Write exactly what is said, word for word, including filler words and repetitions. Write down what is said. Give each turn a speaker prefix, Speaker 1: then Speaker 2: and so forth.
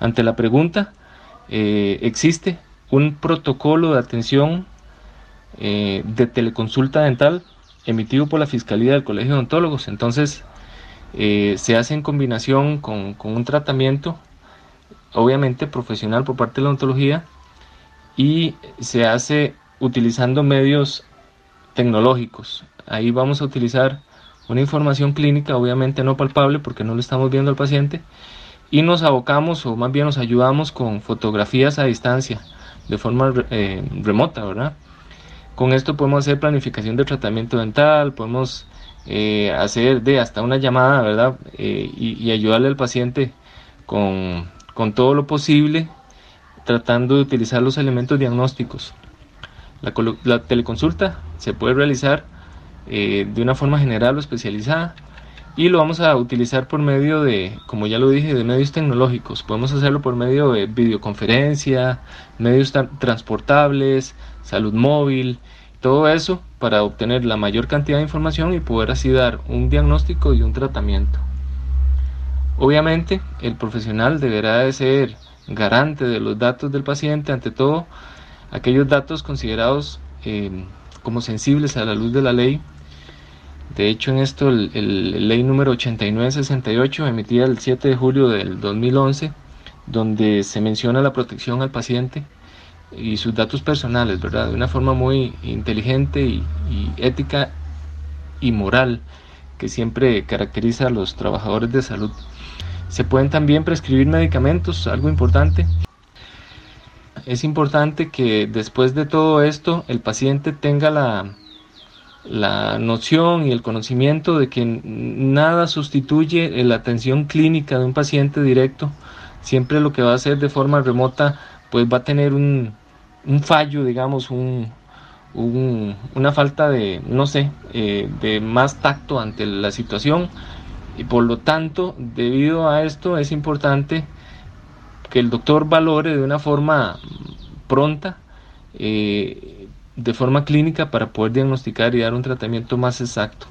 Speaker 1: Ante la pregunta, eh, existe un protocolo de atención eh, de teleconsulta dental emitido por la Fiscalía del Colegio de Odontólogos. Entonces, eh, se hace en combinación con, con un tratamiento, obviamente profesional por parte de la odontología, y se hace utilizando medios tecnológicos. Ahí vamos a utilizar una información clínica, obviamente no palpable porque no lo estamos viendo al paciente, y nos abocamos, o más bien nos ayudamos con fotografías a distancia, de forma eh, remota, ¿verdad? Con esto podemos hacer planificación de tratamiento dental, podemos eh, hacer de hasta una llamada, ¿verdad? Eh, y, y ayudarle al paciente con, con todo lo posible, tratando de utilizar los elementos diagnósticos. La, la teleconsulta se puede realizar eh, de una forma general o especializada, y lo vamos a utilizar por medio de, como ya lo dije, de medios tecnológicos. Podemos hacerlo por medio de videoconferencia, medios transportables, salud móvil, todo eso para obtener la mayor cantidad de información y poder así dar un diagnóstico y un tratamiento. Obviamente, el profesional deberá de ser garante de los datos del paciente, ante todo aquellos datos considerados eh, como sensibles a la luz de la ley. De hecho, en esto, el, el ley número ochenta y nueve sesenta y ocho, emitida el siete de julio del dos mil once, donde se menciona la protección al paciente y sus datos personales, ¿verdad? De una forma muy inteligente y, y ética y moral, que siempre caracteriza a los trabajadores de salud. Se pueden también prescribir medicamentos, algo importante. Es importante que después de todo esto, el paciente tenga la... la noción y el conocimiento de que nada sustituye la atención clínica de un paciente directo. Siempre lo que va a hacer de forma remota pues va a tener un, un fallo, digamos, un, un, una falta de, no sé, eh, de más tacto ante la situación, y por lo tanto, debido a esto, es importante que el doctor valore de una forma pronta, eh, de forma clínica, para poder diagnosticar y dar un tratamiento más exacto.